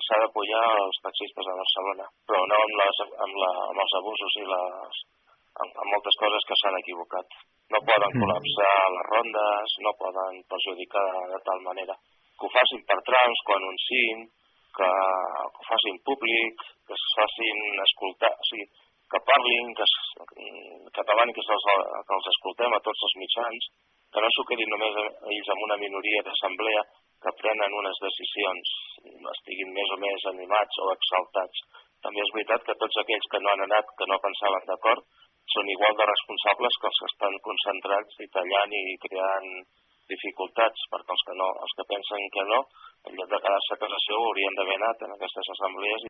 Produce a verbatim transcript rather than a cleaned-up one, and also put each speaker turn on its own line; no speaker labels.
s'ha d'apoyar els taxistes a Barcelona, però no amb, les, amb, la, amb els abusos i les, amb, amb moltes coses que s'han equivocat. No poden col·lapsar les rondes, no poden perjudicar de tal manera. Que ho facin per trams, que ho anunciïn, que, que ho facin públic, que es facin escoltar, o sigui, que parlin, que, es, que davant que els, que els escoltem a tots els mitjans, que no s'ho quedin només ells amb una minoria d'assemblea que prenen unes decisions, estiguin més o més animats o exaltats. També és veritat que tots aquells que no han anat, que no pensaven d'acord, són igual de responsables que els que estan concentrats i tallant i creant dificultats, perquè els que, no, els que pensen que no, en lloc de quedar-se a casa seu, haurien d'haver anat en aquestes assemblees